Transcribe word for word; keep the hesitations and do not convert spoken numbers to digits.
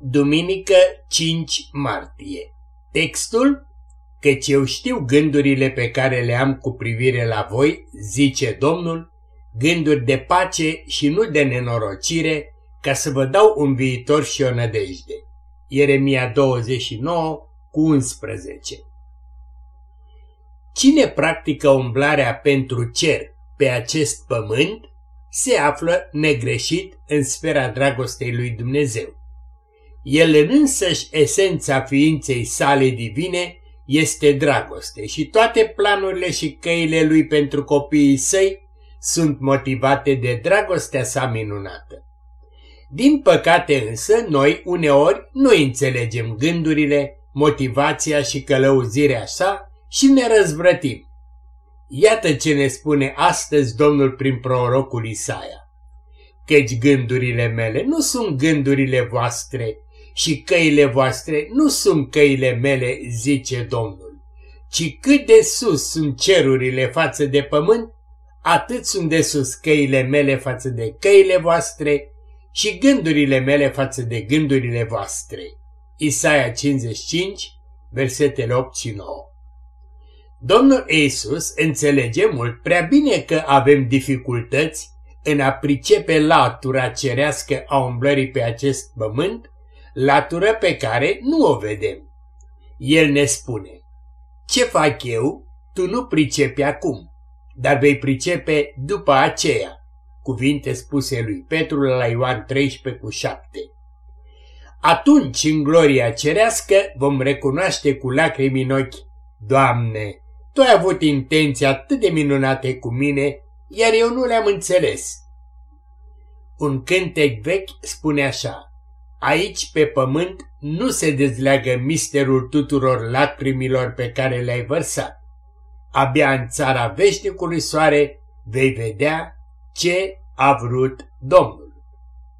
Duminică cinci martie. Textul: Căci eu știu gândurile pe care le am cu privire la voi, zice Domnul, gânduri de pace și nu de nenorocire, ca să vă dau un viitor și o nădejde. Ieremia douăzeci și nouă cu unsprezece. Cine practică umblarea pentru cer pe acest pământ, se află negreșit în sfera dragostei lui Dumnezeu. El în însăși esența ființei sale divine este dragoste și toate planurile și căile lui pentru copiii săi sunt motivate de dragostea sa minunată. Din păcate însă, noi uneori nu înțelegem gândurile, motivația și călăuzirea sa și ne răzvrătim. Iată ce ne spune astăzi Domnul prin prorocul Isaia. Căci gândurile mele nu sunt gândurile voastre și căile voastre nu sunt căile mele, zice Domnul, ci cât de sus sunt cerurile față de pământ, atât sunt de sus căile mele față de căile voastre și gândurile mele față de gândurile voastre. Isaia cincizeci și cinci, versetele opt și nouă. Domnul Iisus înțelege mult prea bine că avem dificultăți în a pricepe latura cerească a umblării pe acest pământ, latură pe care nu o vedem. El ne spune: ce fac eu, tu nu pricepi acum, dar vei pricepe după aceea. Cuvinte spuse lui Petru la Ioan treisprezece cu șapte. Atunci, în gloria cerească, vom recunoaște cu lacrimi în ochi: Doamne, Tu ai avut intenții atât de minunate cu mine, iar eu nu le-am înțeles. Un cântec vechi spune așa: aici pe pământ nu se dezleagă misterul tuturor lacrimilor pe care le-ai vărsat. Abia în țara veșnicului soare vei vedea ce a vrut Domnul.